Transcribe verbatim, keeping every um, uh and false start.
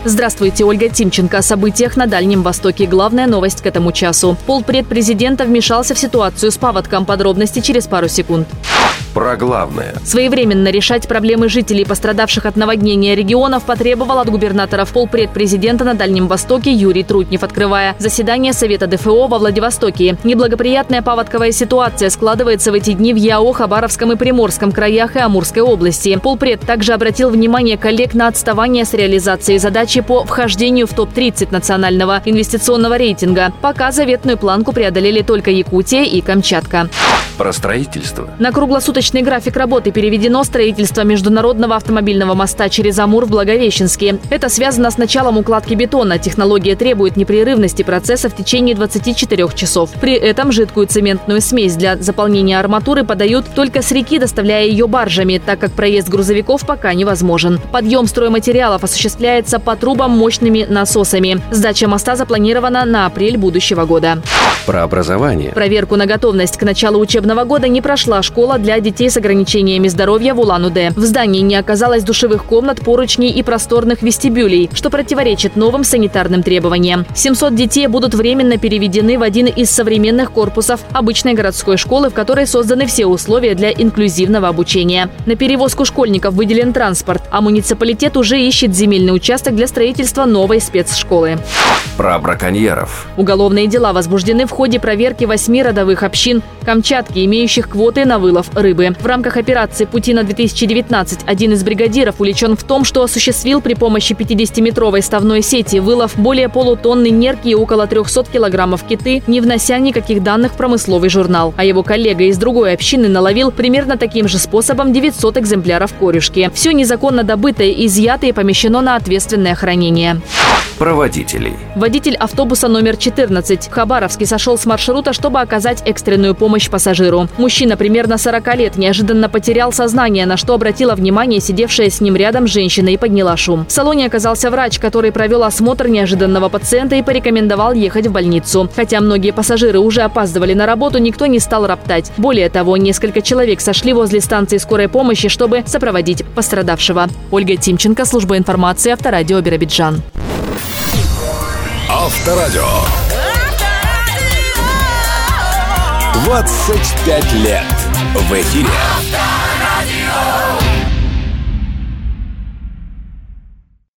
Здравствуйте, Ольга Тимченко. О событиях на Дальнем Востоке. Главная новость к этому часу. Полпред президента вмешался в ситуацию с паводком. Подробности через пару секунд. Про главное. Своевременно решать проблемы жителей, пострадавших от наводнения регионов, потребовал от губернаторов полпред президента на Дальнем Востоке Юрий Трутнев, открывая заседание Совета ДФО во Владивостоке. Неблагоприятная паводковая ситуация складывается в эти дни в ЯО, Хабаровском и Приморском краях и Амурской области. Полпред также обратил внимание коллег на отставание с реализацией задачи по вхождению в топ тридцать национального инвестиционного рейтинга. Пока заветную планку преодолели только Якутия и Камчатка. Про строительство. На круглосуточный график работы переведено строительство международного автомобильного моста через Амур в Благовещенске. Это связано с началом укладки бетона. Технология требует непрерывности процесса в течение двадцати четырёх часов. При этом жидкую цементную смесь для заполнения арматуры подают только с реки, доставляя ее баржами, так как проезд грузовиков пока невозможен. Подъем стройматериалов осуществляется по трубам мощными насосами. Сдача моста запланирована на апрель будущего года. Про образование. Проверку на готовность к началу учебного года не прошла школа для детей с ограничениями здоровья в Улан-Удэ. В здании не оказалось душевых комнат, поручней и просторных вестибюлей, что противоречит новым санитарным требованиям. семьсот детей будут временно переведены в один из современных корпусов обычной городской школы, в которой созданы все условия для инклюзивного обучения. На перевозку школьников выделен транспорт, а муниципалитет уже ищет земельный участок для строительства новой спецшколы. Про браконьеров. Уголовные дела возбуждены в ходе проверки восьми родовых общин Камчатки, имеющих квоты на вылов рыбы. В рамках операции «Путина-две тысячи девятнадцать» один из бригадиров увлечен в том, что осуществил при помощи пятидесятиметровой ставной сети вылов более полутонны нерки и около трехсот килограммов киты, не внося никаких данных в промысловый журнал. А его коллега из другой общины наловил примерно таким же способом девятьсот экземпляров корюшки. Все незаконно добытое изъято и помещено на ответственное хранение. Про водителей. Водитель автобуса номер четырнадцать в Хабаровске сошел с маршрута, чтобы оказать экстренную помощь пассажиру. Мужчина примерно сорока лет неожиданно потерял сознание, на что обратила внимание сидевшая с ним рядом женщина и подняла шум. В салоне оказался врач, который провел осмотр неожиданного пациента и порекомендовал ехать в больницу. Хотя многие пассажиры уже опаздывали на работу, никто не стал роптать. Более того, несколько человек сошли возле станции скорой помощи, чтобы сопроводить пострадавшего. Ольга Тимченко, служба информации, Авторадио Биробиджан. Авторадио. двадцать пять лет в эфире. Авторадио.